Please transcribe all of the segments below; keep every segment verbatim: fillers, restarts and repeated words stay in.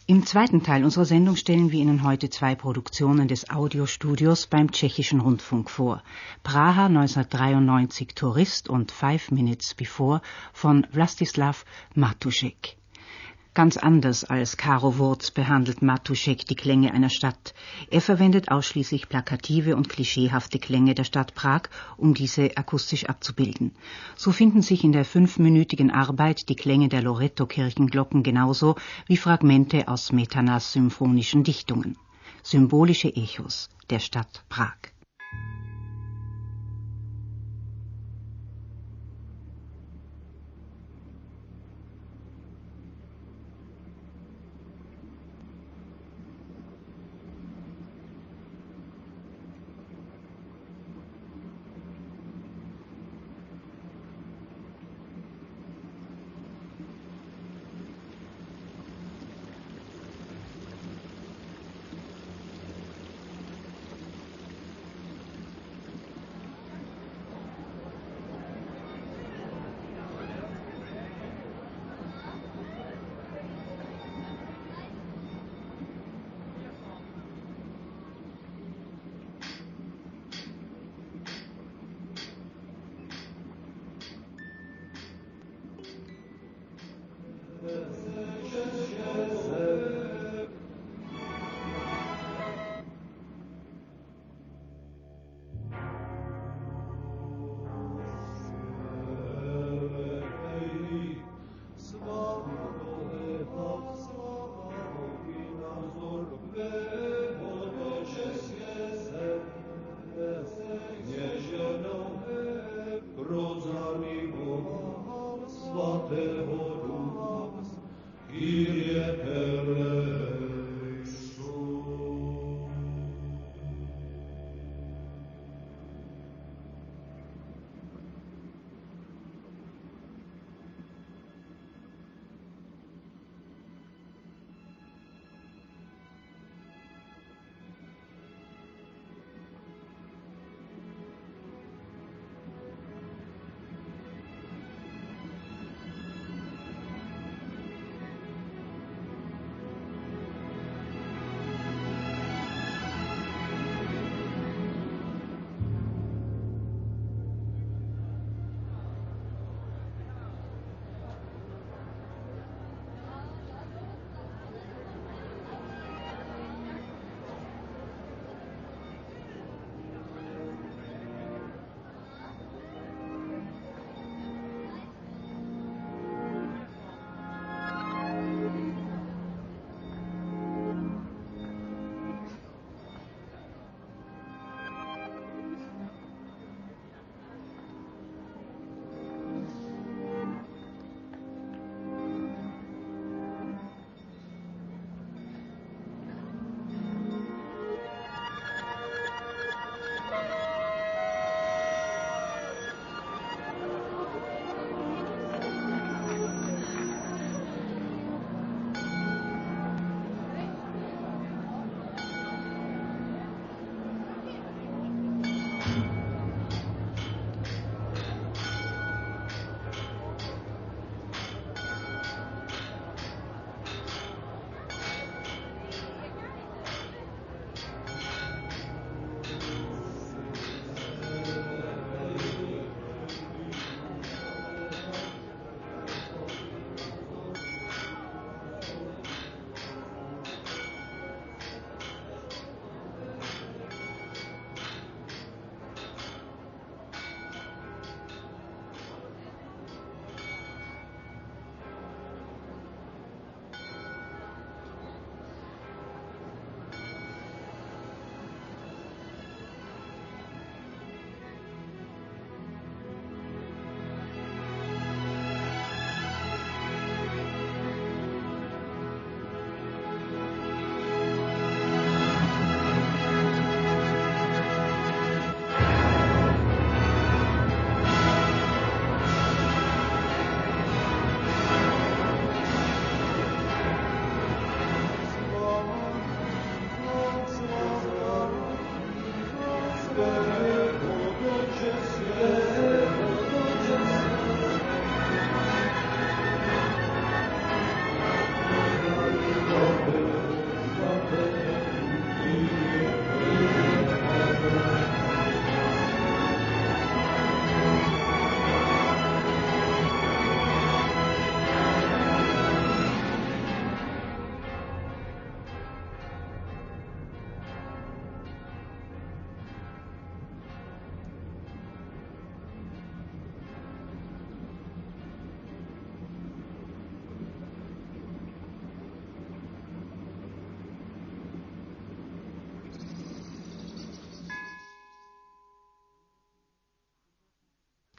Im zweiten Teil unserer Sendung stellen wir Ihnen heute zwei Produktionen des Audiostudios beim Tschechischen Rundfunk vor. Praha neunzehnhundertdreiundneunzig Tourist und Five Minutes Before von Vlastislav Matušek. Ganz anders als Caro Wurz behandelt Matušek die Klänge einer Stadt. Er verwendet ausschließlich plakative und klischeehafte Klänge der Stadt Prag, um diese akustisch abzubilden. So finden sich in der fünfminütigen Arbeit die Klänge der Loreto-Kirchenglocken genauso wie Fragmente aus Smetanas symphonischen Dichtungen. Symbolische Echos der Stadt Prag.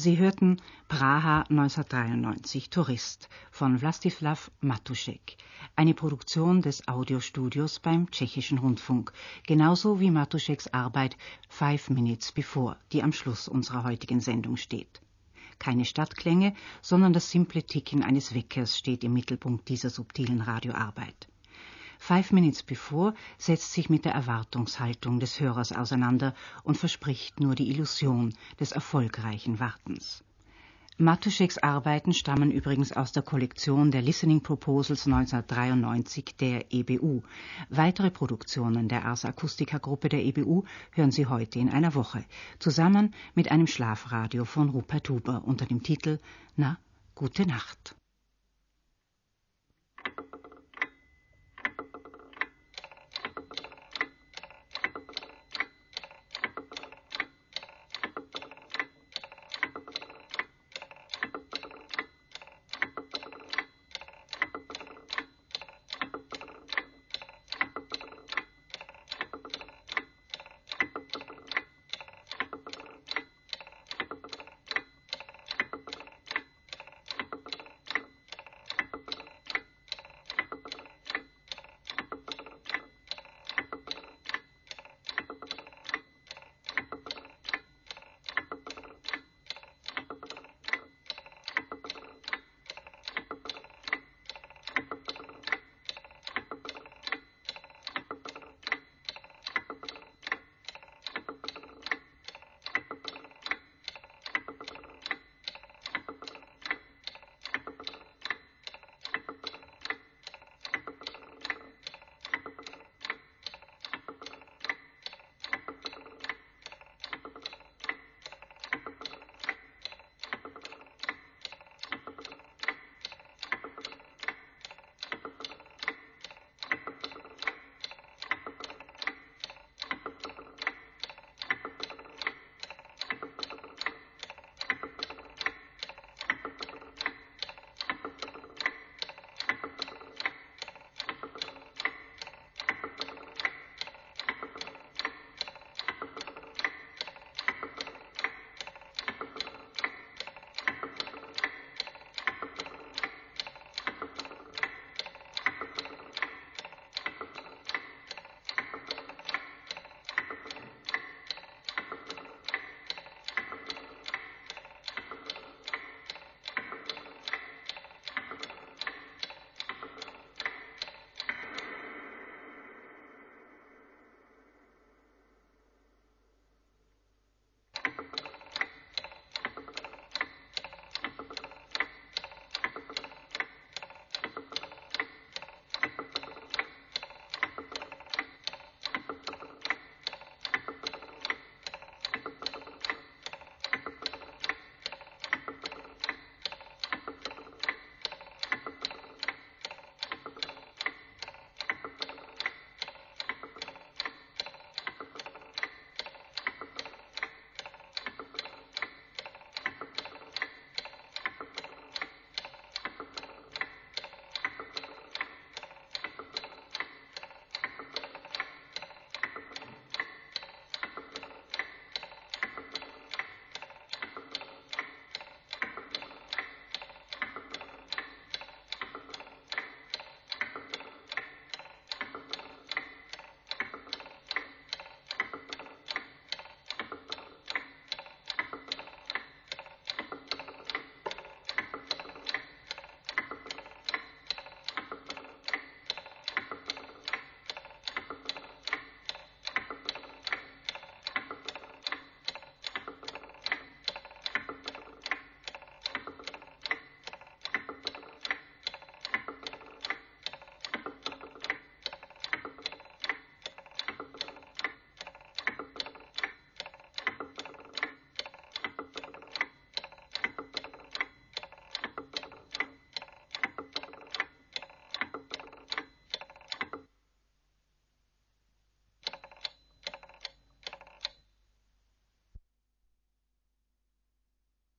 Sie hörten Praha neunzehnhundertdreiundneunzig Tourist von Vlastislav Matušek, eine Produktion des Audiostudios beim Tschechischen Rundfunk, genauso wie Matušeks Arbeit Five Minutes Before, die am Schluss unserer heutigen Sendung steht. Keine Stadtklänge, sondern das simple Ticken eines Weckers steht im Mittelpunkt dieser subtilen Radioarbeit. Five Minutes Before setzt sich mit der Erwartungshaltung des Hörers auseinander und verspricht nur die Illusion des erfolgreichen Wartens. Matušeks Arbeiten stammen übrigens aus der Kollektion der Listening Proposals neunzehnhundertdreiundneunzig der E B U. Weitere Produktionen der Ars Acustica Gruppe der E B U hören Sie heute in einer Woche, zusammen mit einem Schlafradio von Rupert Huber unter dem Titel »Na, gute Nacht«.